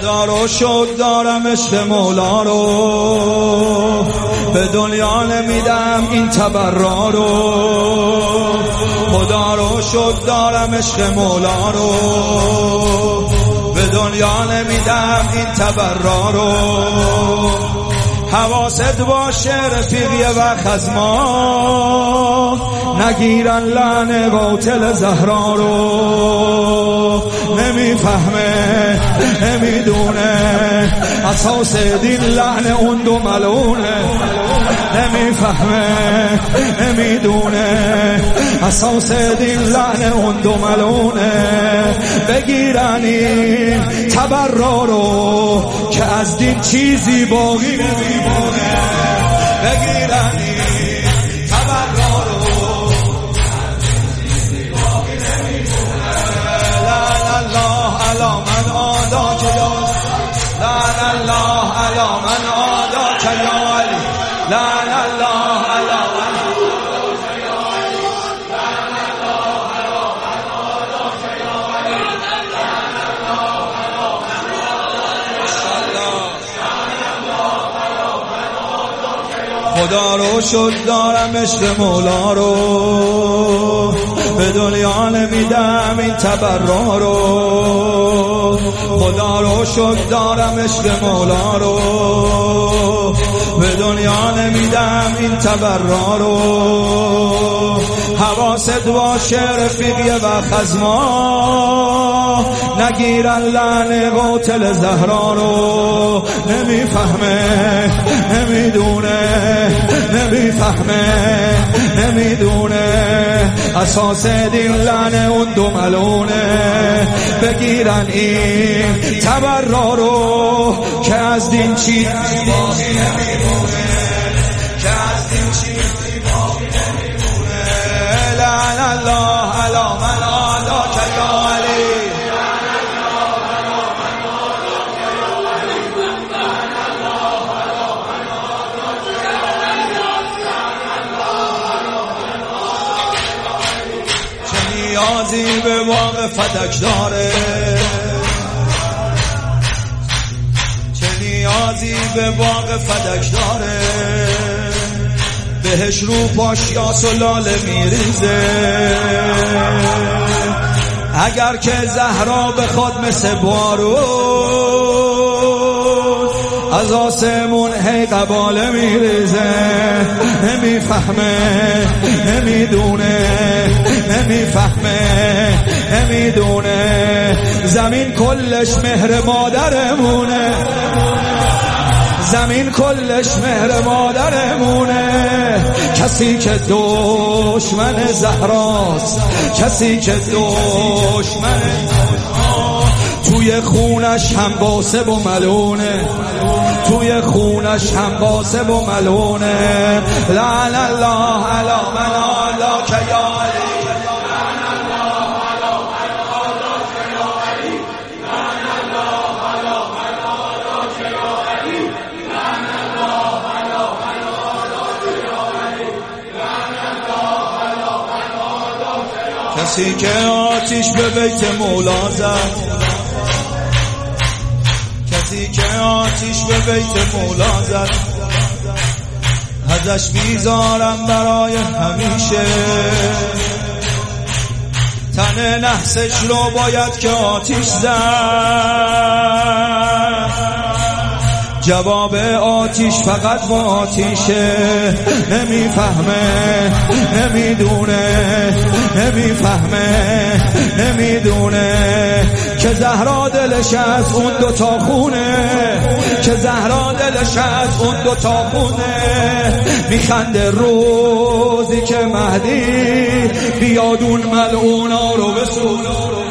خدا رو شکر دارم عشق مولا رو، به دنیا نمیدم این تبرا رو. خدا رو شکر دارم عشق مولا رو، به دنیا نمیدم این تبرا رو. حواست باشه رفیقی وقت از ما، نگیرن لعنه باطل زهرا رو. نمیفهمه نمیدونه اساس دین لعنه اون دو ملونه. نمیفهمه نمیدونه اساس دین لعنه اون دو ملونه. بگیرن این تبرا رو که از دین چیزی باقی نمیمونه. بگیرن این تبرا رو لعن الله علی من عاداک یا لعن الله علی من عاداک یا علی لعن الله علی من عاداک یا علی لعن الله علی من عاداک یا علی لعن الله علی من عاداک یا علی. خدا رو شکر دارم عشق مولا رو، به دنیا نمیدم این تبرا رو. خدا رو شکر دارم عشق مولا رو، به دنیا نمیدم این تبرا رو. حواست باشه رفیقی وقت از ما، نگیرن لعنه باطل زهرا رو. نمیفهمه نمیدونه نمیفهمه نمیدونه اساس دین لعنه اون دو ملونه. بگیرن این تبرا رو که از دین چیزی باقی نمیمونه، که از دین چیزی باقی نمیمونه. لعن الله علی من عاداک یا علی نیازی به باغ فدک داره، چه نیازی به باغ فدک داره. بهش رو پاش یاس و لاله میریزه. اگر که زهرا بخواد مثل بارون از آسمون هی قباله میریزه. نمیفهمه نمیدونه نمیفهمه نمیدونه زمین کلش مهر مادرمونه. زمین کلش مهر مادرمونه. کسی که دشمن زهراست، کسی که دشمن توی خونش هم باسب و ملونه، توی خونش هم باسب و ملونه. لعن الله علی من عاداک یا علی لعن الله علی من عاداک یا علی لعن الله علی من عاداک یا علی لعن الله علی من عاداک یا علی لعن الله علی من عاداک یا علی. کسی که آتش به بیت مولا زد، کسی که آتش به بیت مولا زد، ازش بیزارم برای همیشه. تن نحسش رو باید که آتش زد، جواب آتش فقط با آتشه. نمیفهمه نمیدونه نمیفهمه نمیدونه که زهرا دلش از اون دوتا خونه، که زهرا دلش از اون دوتا خونه. میخنده روزی که مهدی بیاد اون ملعونا رو بسونه.